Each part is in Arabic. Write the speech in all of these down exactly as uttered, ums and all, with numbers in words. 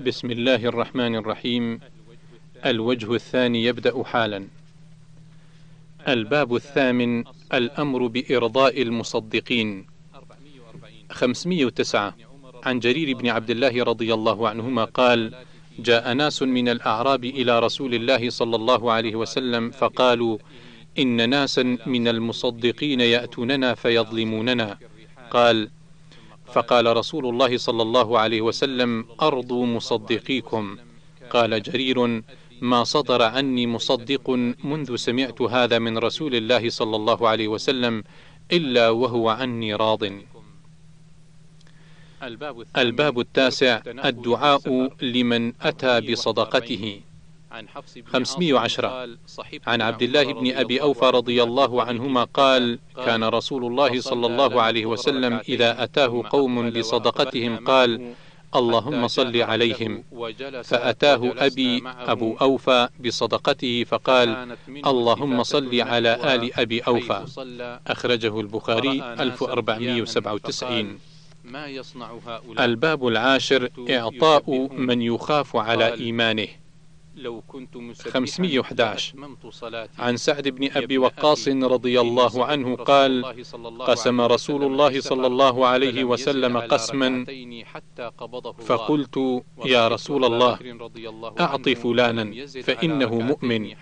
بسم الله الرحمن الرحيم. الوجه الثاني يبدأ حالا. الباب الثامن: الأمر بإرضاء المصدقين. خمسمائة وتسعة. عن جرير بن عبد الله رضي الله عنهما قال: جاء ناس من الأعراب إلى رسول الله صلى الله عليه وسلم فقالوا: إن ناسا من المصدقين يأتوننا فيظلموننا. قال: فقال رسول الله صلى الله عليه وسلم: أرضوا مصدقيكم. قال جرير: ما صدر عني مصدق منذ سمعت هذا من رسول الله صلى الله عليه وسلم إلا وهو عني راض. الباب التاسع: الدعاء لمن أتى بصدقته. خمسمائة وعشرة. عن عبد الله بن أبي أوفى رضي الله عنهما قال: كان رسول الله صلى الله عليه وسلم إذا أتاه قوم بصدقتهم قال: اللهم صل عليهم. فأتاه أبي أبو أوفى بصدقته فقال: اللهم صل على آل أبي أوفى. أخرجه البخاري ألف وأربعمائة وسبعة وتسعين. الباب العاشر: إعطاء من يخاف على إيمانه. خمسمائة وأحد عشر. عن سعد بن أبي وقاص رضي الله عنه قال: قسم رسول الله صلى الله عليه وسلم قسما فقلت: يا رسول الله، أعط فلانا فإنه مؤمن.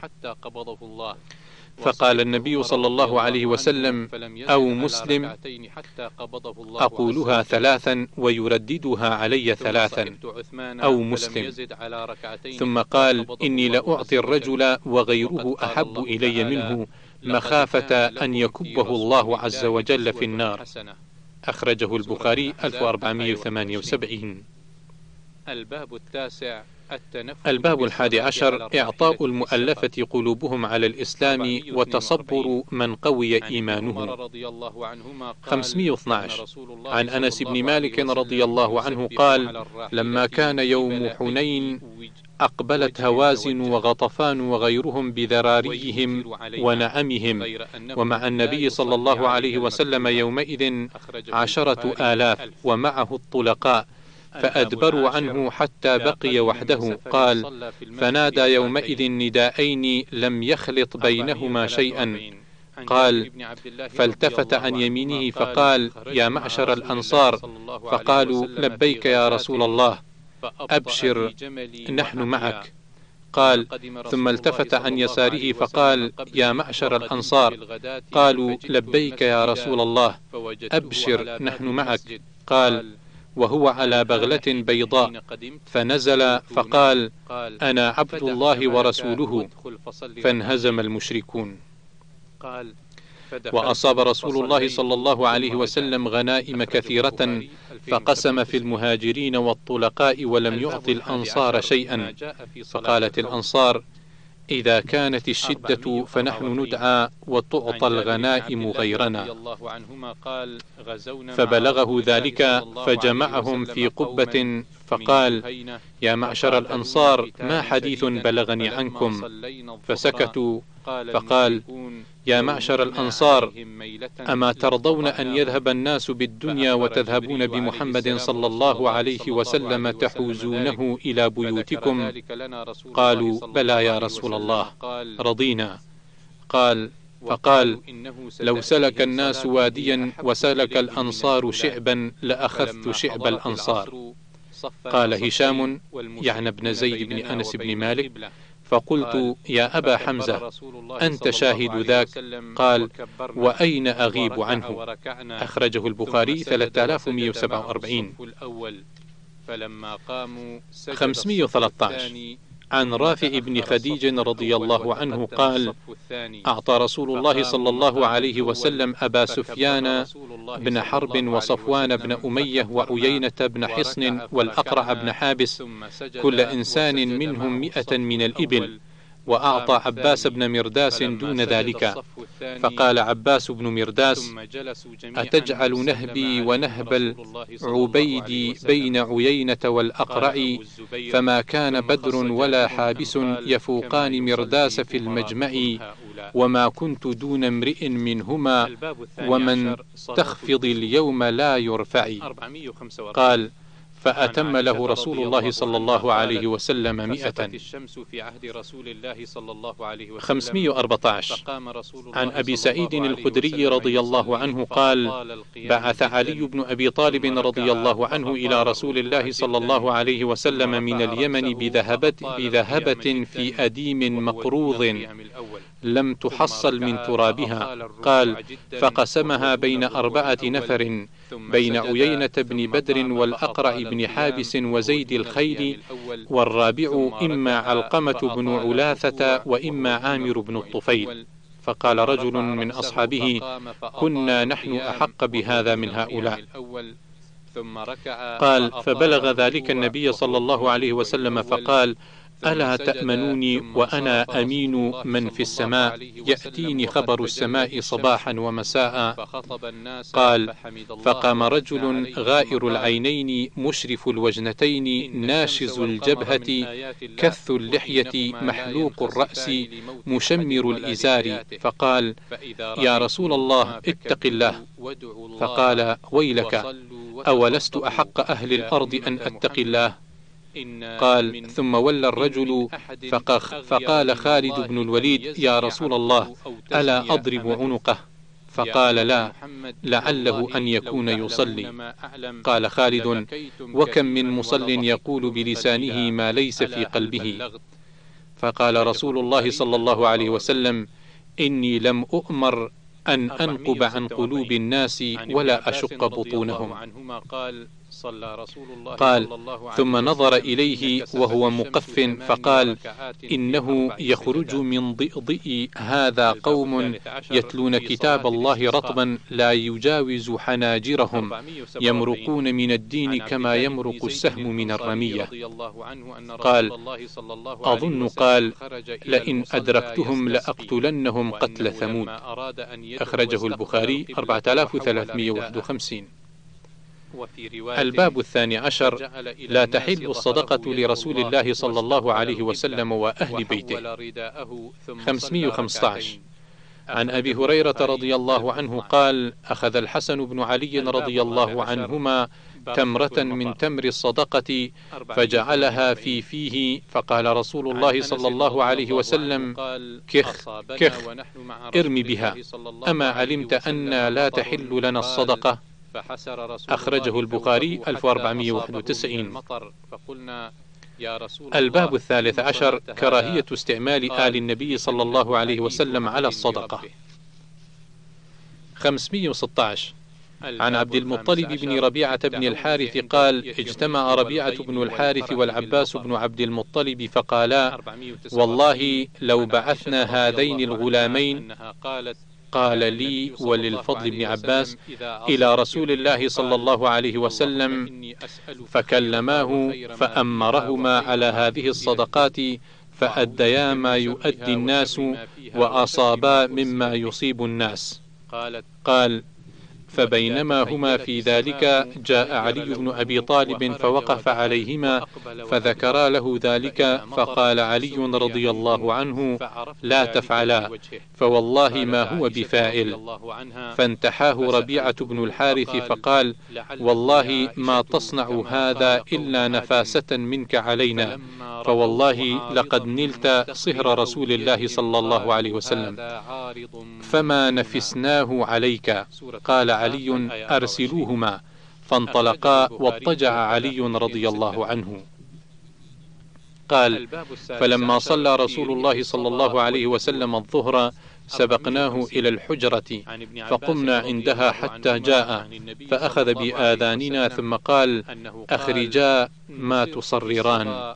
فقال النبي صلى الله عليه وسلم: أو مسلم. أقولها ثلاثا ويرددها علي ثلاثا: أو مسلم. ثم قال: إني لأعطي الرجل وغيره أحب إلي منه مخافة أن يكبه الله عز وجل في النار. أخرجه البخاري ألف وأربعمائة وثمانية وسبعين. الباب التاسع: الباب الحادي عشر: إعطاء المؤلفة قلوبهم على الإسلام وتصبر من قوي إيمانه. خمسمائة واثني عشر. عن أنس بن مالك رضي الله عنه قال: لما كان يوم حنين أقبلت هوازن وغطفان وغيرهم بذراريهم ونعمهم، ومع النبي صلى الله عليه وسلم يومئذ عشرة آلاف ومعه الطلقاء، فأدبروا عنه حتى بقي وحده. قال: فنادى يومئذ نداءين لم يخلط بينهما شيئا. قال: فالتفت عن يمينه فقال: يا معشر الأنصار. فقالوا: لبيك يا رسول الله. أبشر، نحن معك. قال: ثم التفت عن يساره فقال: يا معشر الأنصار. قالوا: لبيك يا رسول الله. أبشر، نحن معك. قال: وهو على بغلة بيضاء، فنزل فقال: أنا عبد الله ورسوله. فانهزم المشركون. وأصاب رسول الله صلى الله عليه وسلم غنائم كثيرة، فقسم في المهاجرين والطلقاء ولم يعط الأنصار شيئا. فقالت الأنصار: إذا كانت الشدة فنحن ندعى وتعطى الغنائم غيرنا. فبلغه ذلك فجمعهم في قبة فقال: يا معشر الأنصار، ما حديث بلغني عنكم؟ فسكتوا. فقال: يا معشر الأنصار، أما ترضون أن يذهب الناس بالدنيا وتذهبون بمحمد صلى الله عليه وسلم تحوزونه إلى بيوتكم؟ قالوا: بلى يا رسول الله، رضينا. قال: فقال: لو سلك الناس واديا وسلك الأنصار شعبا لأخذت شعب الأنصار. قال هشام، يعني ابن زيد بن أنس بن مالك: فقلت: يا أبا حمزة، أنت شاهد ذاك؟ قال: وأين أغيب عنه؟ أخرجه البخاري ثلاثة آلاف ومئة وسبعة وأربعين. خمسمائة وثلاثة عشر. عن رافع بن خديج رضي الله عنه قال: أعطى رسول الله صلى الله عليه وسلم أبا سفيان بن حرب وصفوان بن أمية وعيينة بن حصن والأقرع بن حابس كل إنسان منهم مئة من الإبل، وأعطى عباس بن مرداس دون ذلك. فقال عباس بن مرداس: أتجعل نهبي ونهب العبيد بين عيينة والأقرع؟ فما كان بدر ولا حابس يفوقان مرداس في المجمع، وما كنت دون امرئ منهما، ومن تخفض اليوم لا يرفع. قال: فأتم له رسول الله صلى الله عليه وسلم مئة. خمسمائة وأربعة عشر. عن أبي سعيد الخدري رضي الله عنه قال: بعث علي بن أبي طالب رضي الله عنه إلى رسول الله صلى الله عليه وسلم من اليمن بذهبة, بذهبة في أديم مقروض لم تحصل من ترابها. قال: فقسمها بين أربعة نفر، بين عيينة بن بدر والأقرع بن حابس وزيد الخيل، والرابع إما علقمة بن علاثة وإما عامر بن الطفيل. فقال رجل من أصحابه: كنا نحن أحق بهذا من هؤلاء. قال: فبلغ ذلك النبي صلى الله عليه وسلم فقال: ألا تأمنوني وأنا أمين من في السماء، يأتيني خبر السماء صباحا ومساء. قال: فقام رجل غائر العينين مشرف الوجنتين ناشز الجبهة كث اللحية محلوق الرأس مشمر الإزار، فقال: يا رسول الله اتق الله. فقال: ويلك، أولست أحق أهل الأرض أن أتقي الله؟ قال: ثم ولى الرجل فقال خالد بن الوليد: يا رسول الله، ألا أضرب عنقه؟ فقال: لا، لعله أن يكون يصلي. قال خالد: وكم من مصل يقول بلسانه ما ليس في قلبه. فقال رسول الله صلى الله عليه وسلم: إني لم أؤمر أن أنقب عن قلوب الناس ولا أشق بطونهم. قال: ثم نظر إليه وهو مقف فقال: إنه يخرج من ضئضئ هذا قوم يتلون كتاب الله رطبا لا يجاوز حناجرهم، يمرقون من الدين كما يمرق السهم من الرمية. قال: أظن قال: لئن أدركتهم لأقتلنهم قتل ثمود. أخرجه البخاري أربعة آلاف وثلاثمائة وواحد وخمسين. الباب الثاني عشر: لا تحل الصدقة لرسول الله صلى الله عليه وسلم وأهل بيته. خمسمائة وخمسة عشر. عن أبي هريرة رضي الله عنه قال: أخذ الحسن بن علي رضي الله عنهما تمرة من تمر الصدقة فجعلها في فيه، فقال رسول الله صلى الله عليه وسلم: كخ كخ، ارم بها، أما علمت أن لا تحل لنا الصدقة؟ أخرجه البخاري ألف وأربعمائة وواحد وتسعين. الباب الثالث عشر: كراهية استعمال آل النبي صلى الله عليه وسلم على الصدقة. خمسمائة وستة عشر. عن عبد المطلب بن ربيعة بن الحارث قال: اجتمع ربيعة بن الحارث والعباس بن عبد المطلب فقالا: والله لو بعثنا هذين الغلامين، قال لي وللفضل بن عباس، إلى رسول الله صلى الله عليه وسلم فكلماه فأمرهما على هذه الصدقات فأديا ما يؤدي الناس وأصابا مما يصيب الناس. قال: فبينما هما في ذلك جاء علي بن أبي طالب فوقف عليهما فذكرا له ذلك، فقال علي رضي الله عنه: لا تفعلا، فوالله ما هو بفاعل. فانتحاه ربيعة بن الحارث فقال: والله ما تصنع هذا إلا نفاسة منك علينا، فوالله لقد نلت صهر رسول الله صلى الله عليه وسلم، فما نفسناه عليك. قال علي: أرسلوهما. فانطلقا واضطجع علي رضي الله عنه. قال: فلما صلى رسول الله صلى الله عليه وسلم الظهر سبقناه إلى الحجرة فقمنا عندها حتى جاء، فأخذ بآذاننا ثم قال: أخرجا ما تصرران.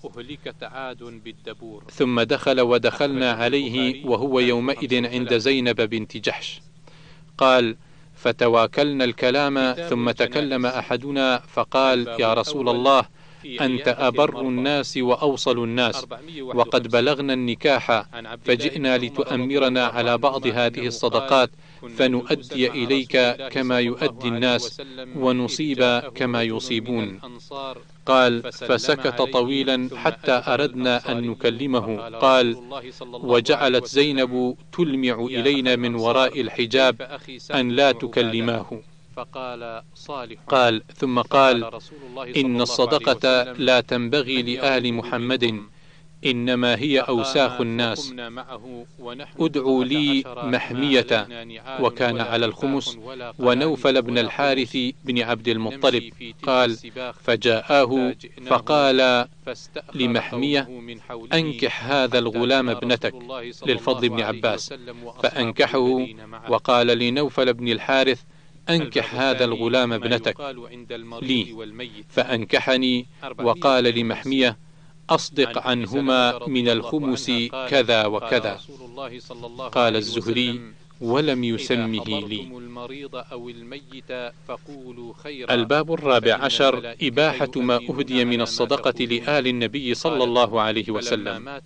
ثم دخل ودخلنا عليه وهو يومئذ عند زينب بنت جحش. قال: فتواكلنا الكلام، ثم تكلم أحدنا فقال: يا رسول الله، أنت أبر الناس وأوصل الناس، وقد بلغنا النكاح، فجئنا لتؤمرنا على بعض هذه الصدقات فنؤدي إليك كما يؤدي الناس ونصيب كما يصيبون. قال: فسكت طويلا حتى أردنا أن نكلمه. قال: وجعلت زينب تلمع إلينا من وراء الحجاب أن لا تكلماه. فقال صالح. قال ثم قال: إن الصدقة لا تنبغي لآل محمد، إنما هي أوساخ الناس. ادعوا لي محمية، وكان على الخمس، ونوفل بن الحارث بن عبد المطلب. قال: فجاءه فقال لمحمية: أنكح هذا الغلام ابنتك، للفضل بن عباس، فأنكحه. وقال لنوفل بن الحارث: أنكح هذا الغلام ابنتك لي، فأنكحني. وقال لمحمية: أصدق عنهما من الخمس كذا وكذا. قال الزهري: ولم يسمه لي. الباب الرابع عشر: إباحة ما أهدي من الصدقة لآل النبي صلى الله عليه وسلم.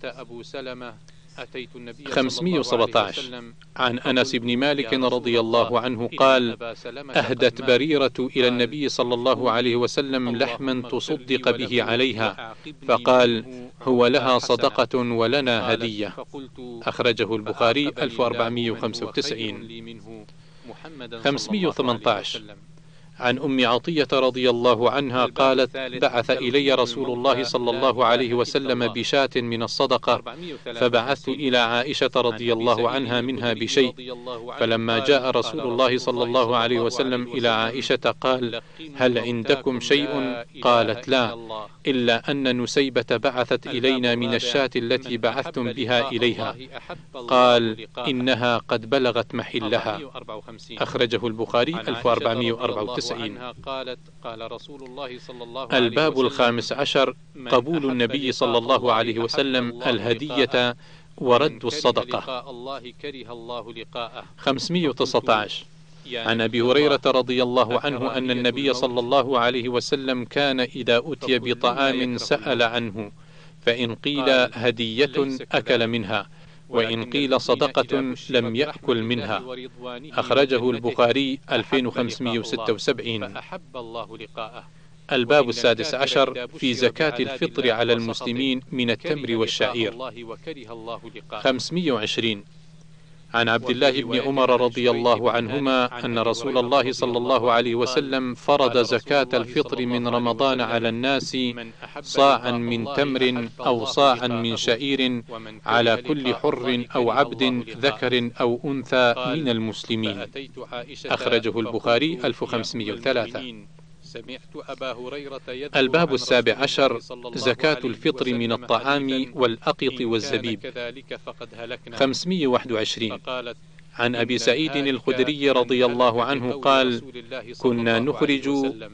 خمسمائة وسبعة عشر. عن أنس بن مالك رضي الله عنه قال: أهدت بريرة إلى النبي صلى الله عليه وسلم لحما تصدق به عليها، فقال: هو لها صدقة ولنا هدية. أخرجه البخاري ألف وأربعمائة وخمسة وتسعين. خمسمائة وثمانية عشر. عن أم عطية رضي الله عنها قالت: بعث إلي رسول الله صلى الله عليه وسلم بشاة من الصدقة، فبعثت إلى عائشة رضي الله عنها منها بشيء، فلما جاء رسول الله صلى الله عليه وسلم إلى عائشة قال: هل عندكم شيء؟ قالت: لا، إلا أن نسيبة بعثت إلينا من الشاة التي بعثتم بها إليها. قال: إنها قد بلغت محلها. أخرجه البخاري ألف وأربعمائة وأربعة وتسعين. الباب الخامس عشر: قبول النبي صلى الله عليه وسلم الهدية ورد الصدقة. خمسمائة وتسعة عشر. عن أبي هريرة رضي الله عنه أن النبي صلى الله عليه وسلم كان إذا أتي بطعام سأل عنه، فإن قيل هدية أكل منها، وإن قيل صدقة لم يأكل منها. أخرجه البخاري ألفين وخمسمائة وستة وسبعين. الباب السادس عشر: في زكاة الفطر على المسلمين من التمر والشعير. خمسمائة وعشرين. عن عبد الله بن عمر رضي الله عنهما أن رسول الله صلى الله عليه وسلم فرض زكاة الفطر من رمضان على الناس صاعا من تمر أو صاعا من شعير على كل حر أو عبد ذكر أو أنثى من المسلمين. أخرجه البخاري ألف وخمسمائة وثلاثة. الباب السابع عشر: زكاة الفطر من الطعام والأقط والزبيب. خمسمائة وواحد وعشرين. عن أبي سعيد الخدري رضي الله عنه قال: كنا نخرج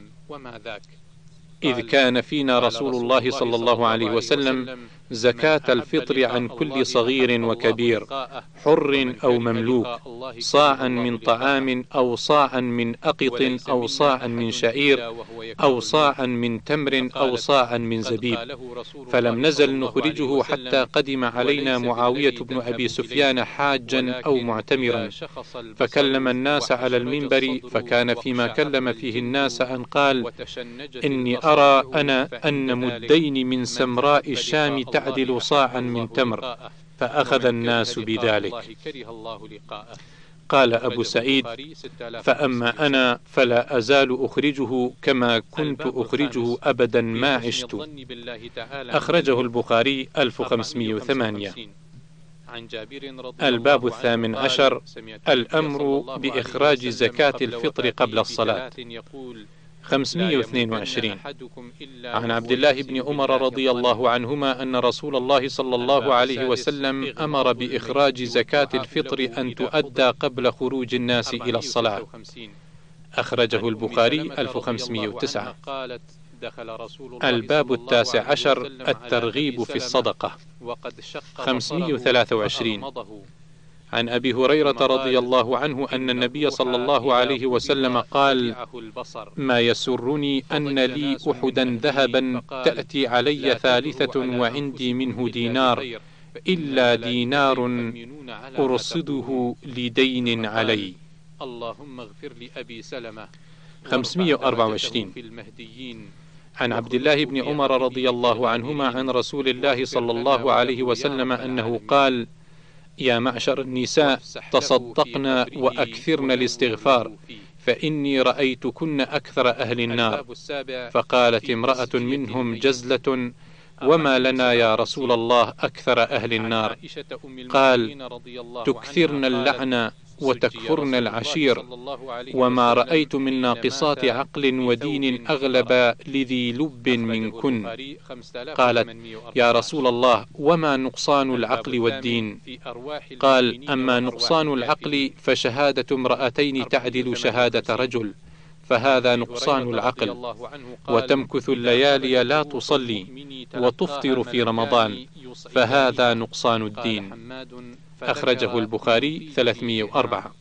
إذ كان فينا رسول الله صلى الله عليه وسلم زكاة الفطر عن كل صغير وكبير، حر أو مملوك، صاعا من طعام أو صاعا من أقط أو صاعا من شعير أو صاعا من تمر أو صاعا من زبيب. فلم نزل نخرجه حتى قدم علينا معاوية بن أبي سفيان حاجا أو معتمرا، فكلم الناس على المنبر، فكان فيما كلم فيه الناس أن قال: إني أرى أنا أن مدين من سمراء الشام تعدل صاعا من تمر، فأخذ الناس بذلك. قال أبو سعيد: فأما أنا فلا أزال أخرجه كما كنت أخرجه أبدا ما عشت. أخرجه البخاري ألف وخمسمائة وثمانية. الباب الثامن عشر: الأمر بإخراج زكاة الفطر قبل الصلاة. خمسمائة واثنين وعشرين. عن عبد الله بن عمر رضي الله عنهما أن رسول الله صلى الله عليه وسلم أمر بإخراج زكاة الفطر أن تؤدى قبل خروج الناس إلى الصلاة. أخرجه البخاري ألف وخمسمائة وتسعة. الباب التاسع عشر: الترغيب في الصدقة. خمسمائة وثلاثة وعشرين. عن أبي هريرة رضي الله عنه أن النبي صلى الله عليه وسلم قال: ما يسرني أن لي أحدا ذهبا تأتي علي ثالثة وعندي منه دينار، إلا دينار أرصده لدين علي. خمسمائة وأربعة وعشرين. عن عبد الله بن عمر رضي الله عنهما عن رسول الله صلى الله عليه وسلم أنه قال: يا معشر النساء تصدقنا وأكثرن الاستغفار، فإني رأيتكن أكثر أهل النار. فقالت امرأة منهم جزلة: وما لنا يا رسول الله أكثر أهل النار؟ قال: تكثرن اللعن وتكفرن العشير، وما رأيت من ناقصات عقل ودين أغلب لذي لب منكن. قالت: يا رسول الله، وما نقصان العقل والدين؟ قال: أما نقصان العقل فشهادة امرأتين تعدل شهادة رجل، فهذا نقصان العقل. وتمكث الليالي لا تصلي وتفطر في رمضان، فهذا نقصان الدين. أخرجه البخاري ثلاثمائة وأربعة.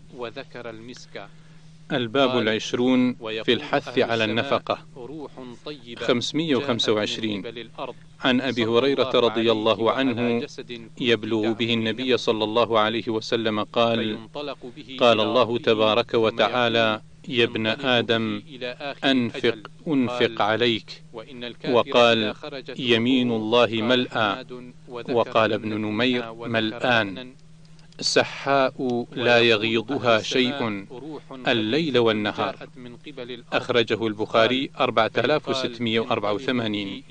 الباب العشرون في الحث على النفقة. خمسمائة وخمسة وعشرين. عن أبي هريرة رضي الله عنه يبلغ به النبي صلى الله عليه وسلم قال: قال الله تبارك وتعالى: يا ابن آدم أنفق أنفق عليك. وقال: يمين الله ملأى. وقال ابن نمير: ملآن. سحاء لا يغيضها شيء الليل والنهار. أخرجه البخاري أربعة آلاف وستمائة وأربعة وثمانين.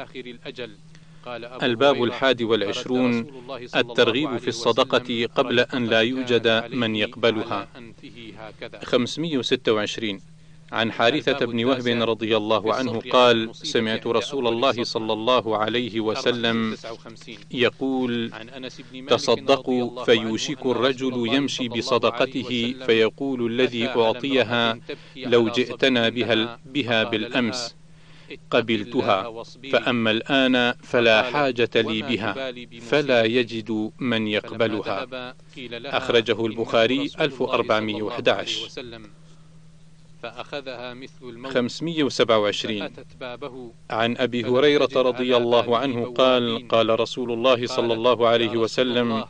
الباب الحادي والعشرون الترغيب في الصدقة قبل أن لا يوجد من يقبلها. خمسمائة وستة وعشرين. عن حارثة بن وهب رضي الله عنه قال: سمعت رسول الله صلى الله عليه وسلم يقول: تصدقوا فيوشك الرجل يمشي بصدقته فيقول الذي أعطيها: لو جئتنا بها, بها بالأمس قبلتها، فأما الآن فلا حاجة لي بها، فلا يجد من يقبلها. أخرجه البخاري ألف وأربعمائة وأحد عشر. خمسمائة وسبعة وعشرين. عن أبي هريرة رضي الله عنه قال: قال رسول الله صلى الله عليه وسلم: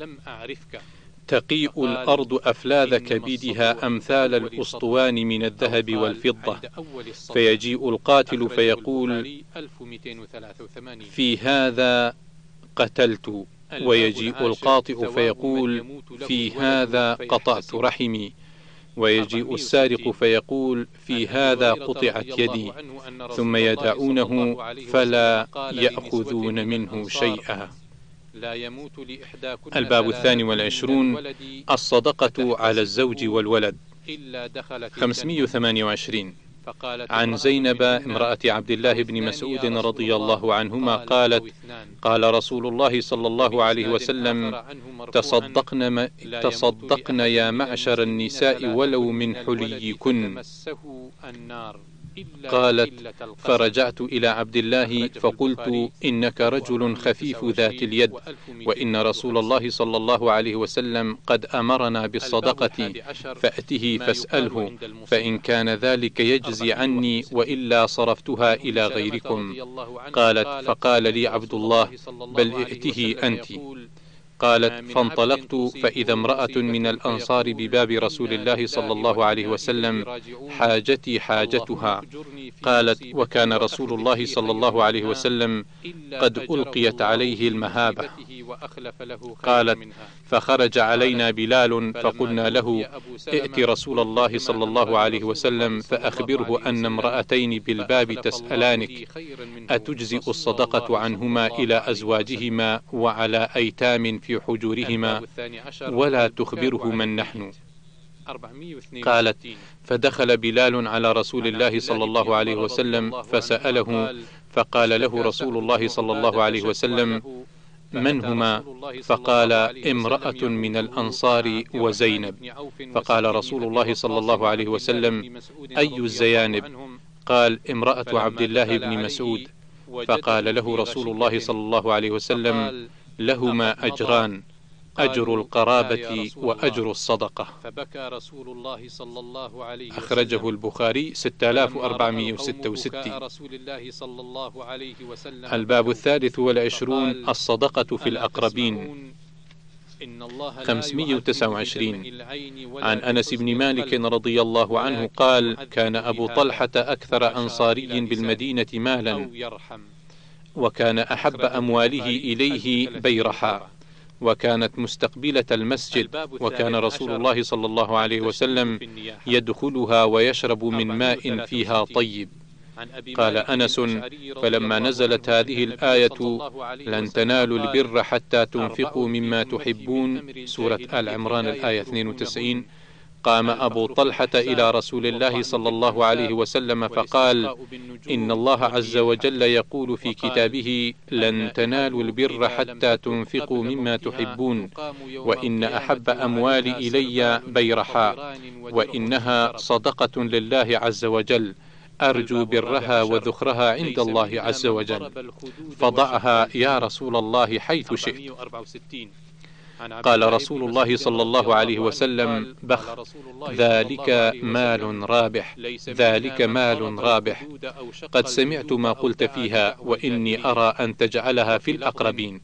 تقيء الأرض أفلاذ كبدها أمثال الأسطوان من الذهب والفضة، فيجيء القاتل فيقول: في هذا قتلت، ويجيء القاطع فيقول: في هذا قطعت رحمي، ويجيء السارق فيقول: في هذا قطعت يدي، ثم يدعونه فلا يأخذون منه شيئا. الباب الثاني والعشرون الصدقة على الزوج والولد. خمسمائة وثمانية وعشرين. عن زينب امرأة عبد الله بن مسعود رضي الله عنهما قالت: قال رسول الله صلى الله عليه وسلم: تصدقن, تصدقن يا معشر النساء ولو من حليكن. قالت: فرجعت إلى عبد الله فقلت: إنك رجل خفيف ذات اليد، وإن رسول الله صلى الله عليه وسلم قد أمرنا بالصدقة، فأته فاسأله، فإن كان ذلك يجزي عني، وإلا صرفتها إلى غيركم. قالت: فقال لي عبد الله: بل ائته أنت. قالت: فانطلقت فإذا امرأة من الأنصار بباب رسول الله صلى الله عليه وسلم: حاجتي حاجتها. قالت: وكان رسول الله صلى الله عليه وسلم قد ألقيت عليه المهابة. قالت: فخرج علينا بلال فقلنا له: ائت رسول الله صلى الله عليه وسلم فأخبره أن امرأتين بالباب تسألانك أتجزئ الصدقة عنهما إلى أزواجهما وعلى أيتام في حجورهما، ولا تخبره من نحن. قالت: فدخل بلال على رسول الله صلى الله عليه وسلم فسأله، فقال له رسول الله صلى الله عليه وسلم: من هما؟ فقال: امرأة من الأنصار وزينب. فقال رسول الله صلى الله عليه وسلم: أي الزيانب؟ قال: امرأة عبد الله بن مسعود. فقال له رسول الله صلى الله عليه وسلم: لهما أجران، أجر القرابة وأجر الصدقة. أخرجه البخاري ستة آلاف وأربعمائة وستة وستين. الباب الثالث والعشرون الصدقة في الأقربين. خمسمائة وتسعة وعشرين. عن أنس بن مالك رضي الله عنه قال: كان أبو طلحة أكثر أنصاري بالمدينة مالا، وكان أحب أمواله إليه بيرحا، وكانت مستقبلة المسجد، وكان رسول الله صلى الله عليه وسلم يدخلها ويشرب من ماء فيها طيب. قال أنس: فلما نزلت هذه الآية لن تنالوا البر حتى تنفقوا مما تحبون، سورة آل عمران الآية اثنين وتسعين، قام أبو طلحة إلى رسول الله صلى الله عليه وسلم فقال: إن الله عز وجل يقول في كتابه: لن تنالوا البر حتى تنفقوا مما تحبون، وإن أحب أموالي إلي بيرحاء، وإنها صدقة لله عز وجل، أرجو برها وذخرها عند الله عز وجل، فضعها يا رسول الله حيث شئت. قال رسول الله صلى الله عليه وسلم: بخ، ذلك مال رابح، ذلك مال رابح، قد سمعت ما قلت فيها، وإني أرى أن تجعلها في الأقربين.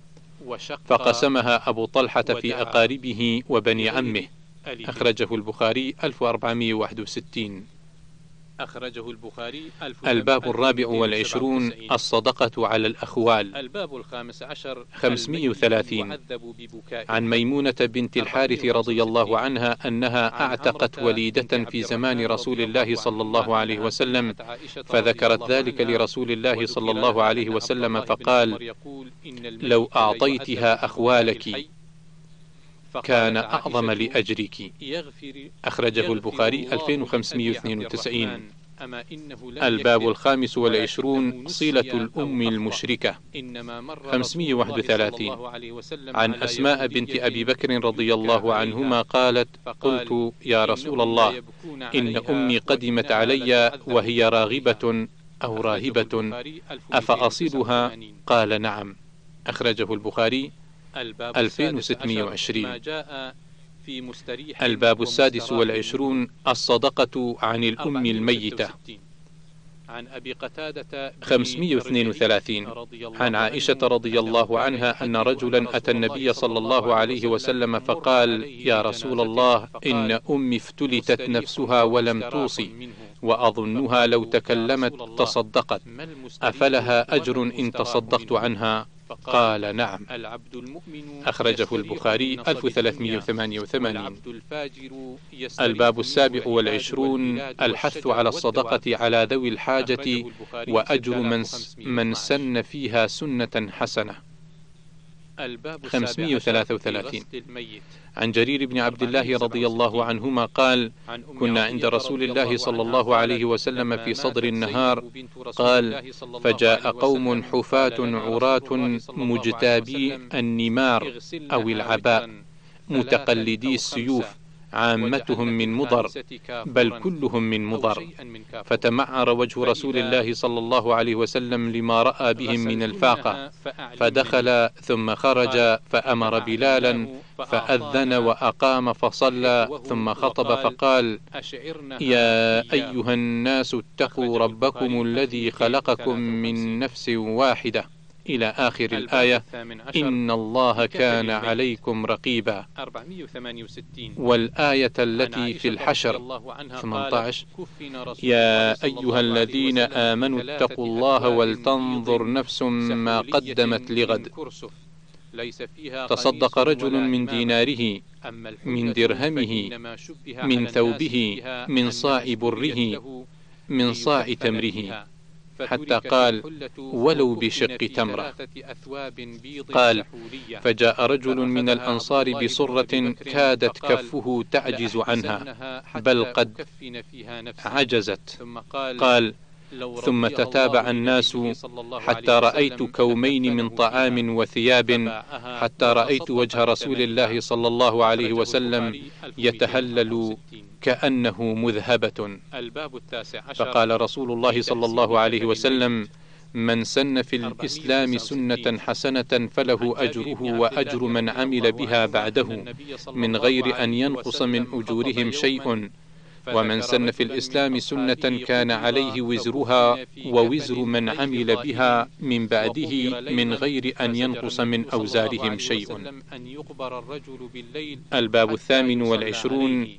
فقسمها أبو طلحة في أقاربه وبني عمه. أخرجه البخاري ألف وأربعمائة وواحد وستين. أخرجه البخاري. الباب الرابع والعشرون: الصدقة على الأخوال. الباب الخامس عشر: خمسمائة وثلاثين. عن ميمونة بنت الحارث رضي الله عنها أنها أعتقت وليدة في زمان رسول الله صلى الله عليه وسلم، فذكرت ذلك لرسول الله صلى الله عليه وسلم فقال: لو أعطيتها أخوالك كان أعظم لأجرك. أخرجه البخاري ألفين وخمسمائة واثنين وتسعين. الباب الخامس والعشرون: صلة الأم المشركة. خمسمائة وواحد وثلاثين. عن أسماء بنت أبي بكر رضي الله عنهما قالت: قلت: يا رسول الله، إن أمي قدمت علي وهي راغبة أو راهبة، أفأصلها؟ قال: نعم. أخرجه البخاري ألفين وستمائة وعشرين. الباب السادس والعشرون: الصدقة عن الأم الميتة. خمسمائة واثنين وثلاثين. عن عائشة رضي الله عنها أن رجلا أتى النبي صلى الله عليه وسلم فقال: يا رسول الله، إن أمي افتلتت نفسها ولم توصي، وأظنها لو تكلمت تصدقت، أفلها أجر إن تصدقت عنها؟ قال: نعم. أخرجه البخاري ألف وثلاثمائة وثمانية وثمانين. الباب السابع والعشرون: الحث على الصدقة على ذوي الحاجة وأجر من, من سن فيها سنة حسنة. خمسمائة وثلاثة وثلاثين. عن جرير بن عبد الله رضي الله عنهما قال: كنا عند رسول الله صلى الله عليه وسلم في صدر النهار، قال: فجاء قوم حفاة عراة مجتابي النمار أو العباء، متقلدي السيوف، عامتهم من مضر، بل كلهم من مضر، فتمعر وجه رسول الله صلى الله عليه وسلم لما رأى بهم من الفاقة، فدخل ثم خرج فأمر بلالا فأذن وأقام فصلى، ثم خطب فقال: يا أيها الناس اتقوا ربكم الذي خلقكم من نفس واحدة، إلى آخر الآية: إن الله كان عليكم رقيبا. والآية التي في الحشر ثمانية عشر: يا أيها الذين آمنوا اتقوا الله ولتنظر نفس ما قدمت لغد. تصدق رجل من ديناره، من درهمه، من ثوبه، من صاع بره، من صاع تمره، حتى قال: ولو بشق تمرة. قال: فجاء رجل من الأنصار بصرة كادت كفه تعجز عنها، بل قد عجزت. قال: ثم تتابع الناس حتى رأيت كومين من طعام وثياب، حتى رأيت وجه رسول الله صلى الله عليه وسلم يتهلل كأنه مذهبة. فقال رسول الله صلى الله عليه وسلم: من سن في الإسلام سنة حسنة فله أجره وأجر من عمل بها بعده، من غير أن ينقص من أجورهم شيء، ومن سن في الإسلام سنة كان عليه وزرها ووزر من عمل بها من بعده، من غير أن ينقص من أوزارهم شيء. الباب الثامن والعشرون: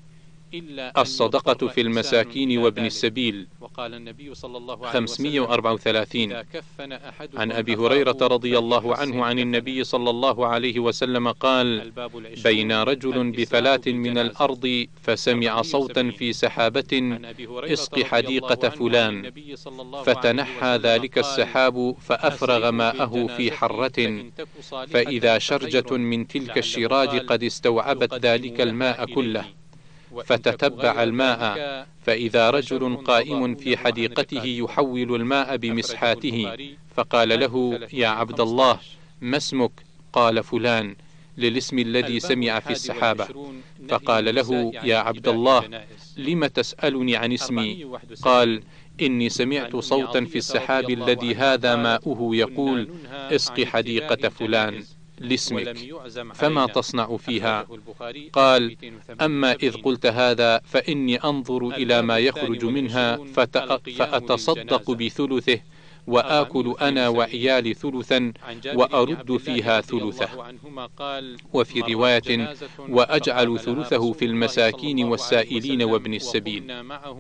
الصدقة في المساكين وابن السبيل. خمسمائة وأربعة وثلاثين. عن أبي هريرة رضي الله عنه عن النبي صلى الله عليه وسلم قال: بين رجل بفلاة من الأرض فسمع صوتا في سحابة: اسق حديقة فلان، فتنحى ذلك السحاب فأفرغ ماءه في حرة، فإذا شرجة من تلك الشراج قد استوعبت ذلك الماء كله، فتتبع الماء فإذا رجل قائم في حديقته يحول الماء بمسحاته، فقال له: يا عبد الله، ما اسمك؟ قال: فلان، للاسم الذي سمع في السحابة. فقال له: يا عبد الله، لم تسألني عن اسمي؟ قال: إني سمعت صوتا في السحاب الذي هذا ماؤه يقول: اسق حديقة فلان لاسمك، فما تصنع فيها؟ قال: أما إذ قلت هذا فإني أنظر إلى ما يخرج منها فأتصدق بثلثه، وآكل أنا وعيالي ثلثا، وأرد فيها ثلثه. وفي رواية: وأجعل ثلثه في المساكين والسائلين وابن السبيل.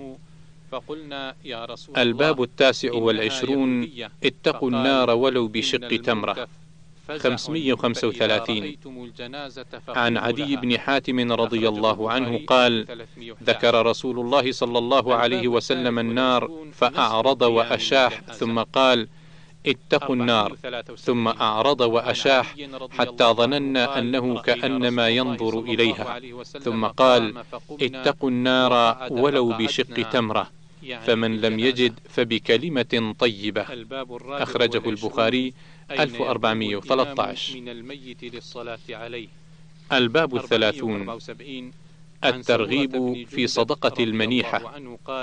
الباب التاسع والعشرون: اتقوا النار ولو بشق تمرة. خمسمائة وخمسة وثلاثين. عن عدي بن حاتم رضي الله عنه قال: ذكر رسول الله صلى الله عليه وسلم النار فأعرض وأشاح، ثم قال: اتقوا النار، ثم أعرض وأشاح حتى ظننا أنه كأنما ينظر إليها، ثم قال: اتقوا النار ولو بشق تمرة، فمن لم يجد فبكلمة طيبة. أخرجه البخاري ألف وأربعمائة وثلاثة عشر. الباب الثلاثون: الترغيب في صدقة المنيحة.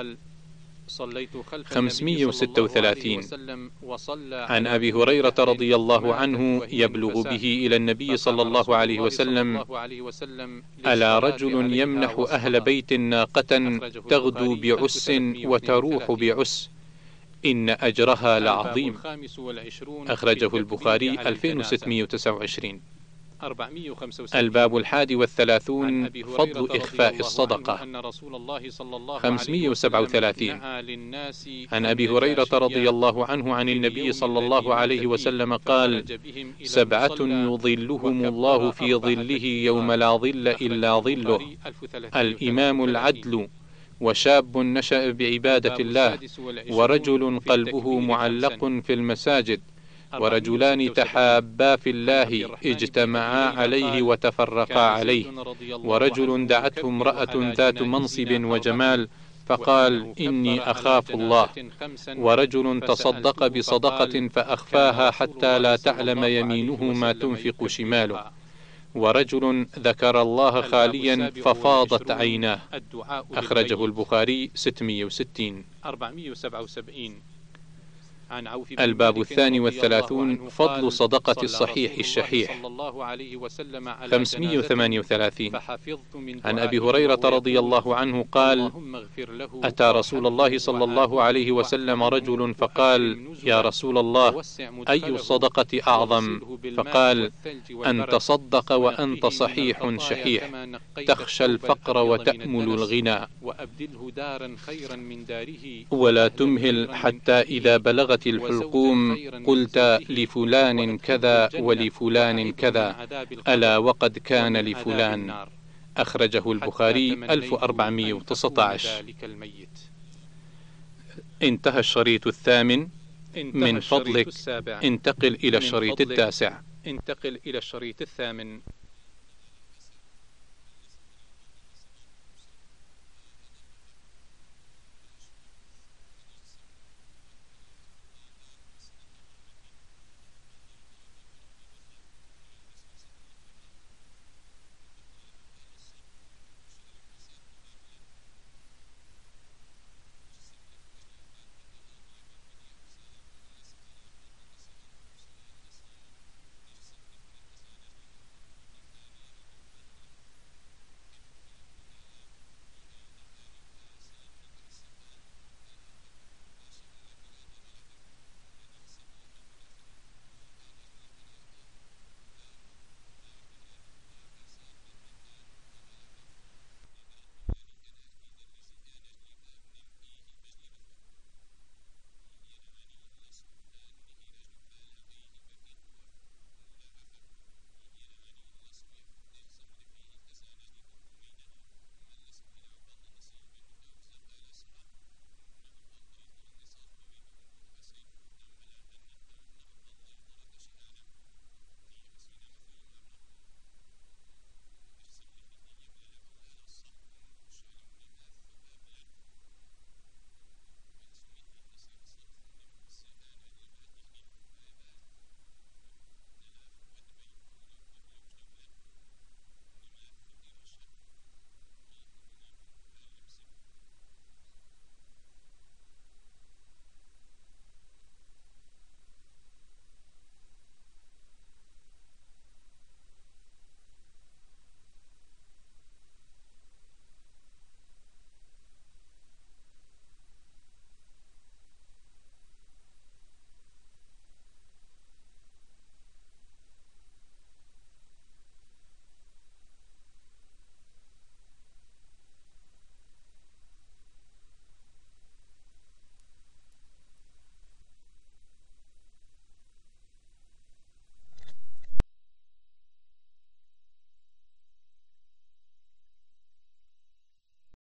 خمسمائة وستة وثلاثين. عن أبي هريرة رضي الله عنه يبلغ به إلى النبي صلى الله عليه وسلم: ألا رجل يمنح أهل بيت ناقة تغدو بعس وتروح بعس، إن أجرها لعظيم. أخرجه البخاري ألفين وستمائة وتسعة وعشرين. الباب الحادي والثلاثون: فضل إخفاء الصدقة. خمسمائة وسبعة وثلاثين. عن أبي هريرة رضي الله عنه عن النبي صلى الله عليه وسلم قال: سبعة يظلهم الله في ظله يوم لا ظل إلا ظله: الإمام العدل، وشاب نشأ بعبادة الله، ورجل قلبه معلق في المساجد، ورجلان تحابا في الله اجتمعا عليه وتفرقا عليه، ورجل دعته امرأة ذات منصب وجمال فقال: إني أخاف الله، ورجل تصدق بصدقة فأخفاها حتى لا تعلم يمينه ما تنفق شماله، ورجل ذكر الله خاليا ففاضت عيناه. أخرجه البخاري ستمائة وستين. الباب الثاني والثلاثون: فضل صدقة الصحيح الشحيح. خمسمائة وثمانية وثلاثين. عن أبي هريرة رضي الله عنه قال: أتى رسول الله صلى الله عليه وسلم رجل فقال: يا رسول الله، أي الصدقة أعظم؟ فقال: أن تصدق وأنت صحيح شحيح، تخشى الفقر وتأمل الغنى، ولا تمهل حتى إذا بلغت الحلقوم قلت لفلان كذا ولفلان كذا، ألا وقد كان لفلان. أخرجه البخاري ألف وأربعمائة وتسعة عشر. انتهى الشريط الثامن. من فضلك انتقل إلى الشريط التاسع. انتقل إلى الشريط الثامن.